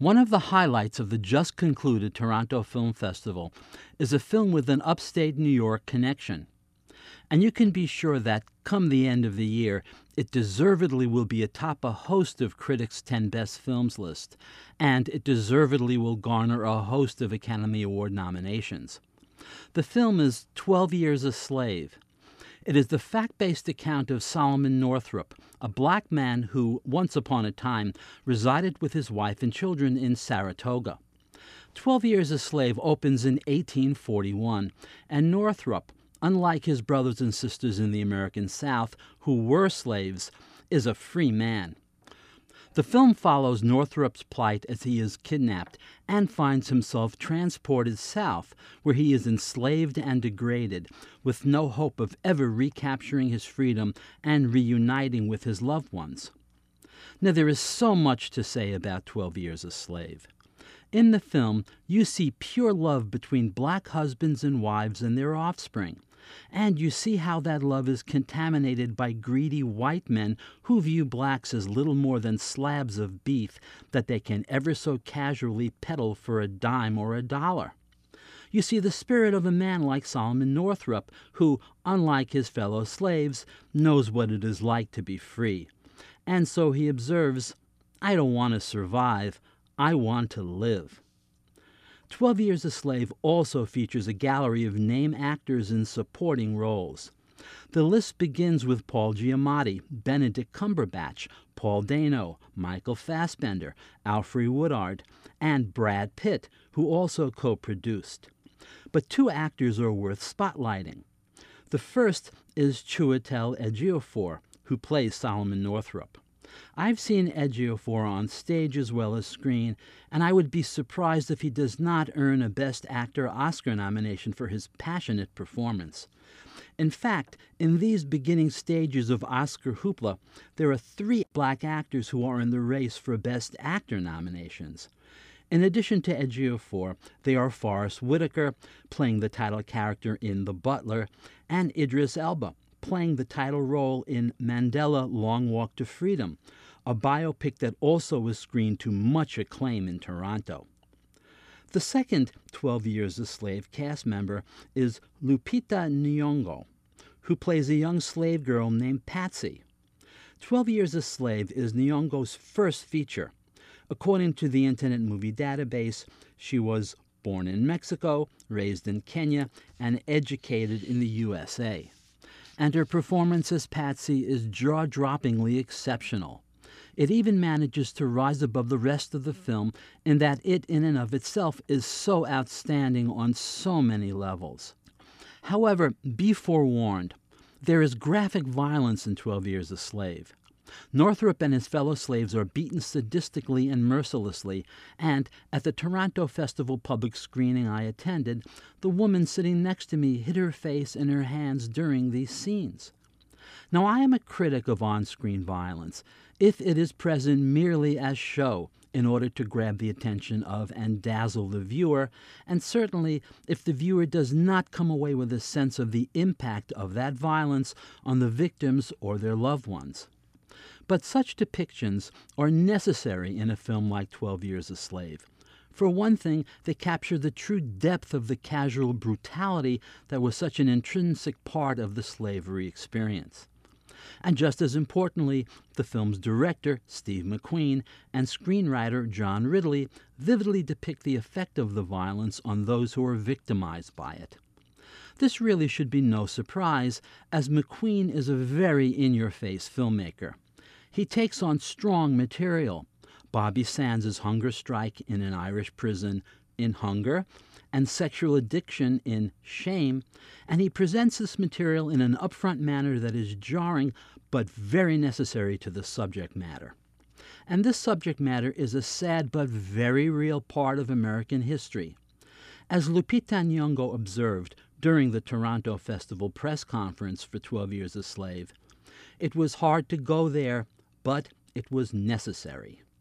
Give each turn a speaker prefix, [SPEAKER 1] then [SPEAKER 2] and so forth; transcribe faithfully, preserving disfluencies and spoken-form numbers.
[SPEAKER 1] One of the highlights of the just concluded Toronto Film Festival is a film with an upstate New York connection. And you can be sure that, come the end of the year, it deservedly will be atop a host of critics' ten best films list, and it deservedly will garner a host of Academy Award nominations. The film is twelve Years a Slave. It is the fact-based account of Solomon Northup, a black man who, once upon a time, resided with his wife and children in Saratoga. Twelve Years a Slave opens in eighteen forty-one, and Northup, unlike his brothers and sisters in the American South, who were slaves, is a free man. The film follows Northup's plight as he is kidnapped and finds himself transported south, where he is enslaved and degraded, with no hope of ever recapturing his freedom and reuniting with his loved ones. Now, there is so much to say about Twelve Years a Slave. In the film, you see pure love between black husbands and wives and their offspring. And you see how that love is contaminated by greedy white men who view blacks as little more than slabs of beef that they can ever so casually peddle for a dime or a dollar. You see the spirit of a man like Solomon Northup, who, unlike his fellow slaves, knows what it is like to be free. And so he observes, "I don't want to survive, I want to live." Twelve Years a Slave also features a gallery of name actors in supporting roles. The list begins with Paul Giamatti, Benedict Cumberbatch, Paul Dano, Michael Fassbender, Alfre Woodard, and Brad Pitt, who also co-produced. But two actors are worth spotlighting. The first is Chiwetel Ejiofor, who plays Solomon Northup. I've seen Ejiofor on stage as well as screen, and I would be surprised if he does not earn a Best Actor Oscar nomination for his passionate performance. In fact, in these beginning stages of Oscar hoopla, there are three black actors who are in the race for Best Actor nominations. In addition to Ejiofor, they are Forest Whitaker, playing the title character in The Butler, and Idris Elba, playing the title role in Mandela: Long Walk to Freedom, a biopic that also was screened to much acclaim in Toronto. The second Twelve Years a Slave cast member is Lupita Nyong'o, who plays a young slave girl named Patsy. Twelve Years a Slave is Nyong'o's first feature. According to the Internet Movie Database, she was born in Mexico, raised in Kenya, and educated in the U S A. And her performance as Patsy is jaw-droppingly exceptional. It even manages to rise above the rest of the film in that it in and of itself is so outstanding on so many levels. However, be forewarned, there is graphic violence in Twelve Years a Slave. Northup and his fellow slaves are beaten sadistically and mercilessly, and at the Toronto Festival public screening I attended, the woman sitting next to me hid her face in her hands during these scenes. Now, I am a critic of on-screen violence, if it is present merely as show in order to grab the attention of and dazzle the viewer, and certainly if the viewer does not come away with a sense of the impact of that violence on the victims or their loved ones. But such depictions are necessary in a film like Twelve Years a Slave. For one thing, they capture the true depth of the casual brutality that was such an intrinsic part of the slavery experience. And just as importantly, the film's director, Steve McQueen, and screenwriter John Ridley vividly depict the effect of the violence on those who are victimized by it. This really should be no surprise, as McQueen is a very in-your-face filmmaker. He takes on strong material. Bobby Sands' hunger strike in an Irish prison in Hunger, and sexual addiction in Shame, and he presents this material in an upfront manner that is jarring but very necessary to the subject matter. And this subject matter is a sad but very real part of American history. As Lupita Nyong'o observed during the Toronto Festival press conference for Twelve Years a Slave, it was hard to go there, but it was necessary.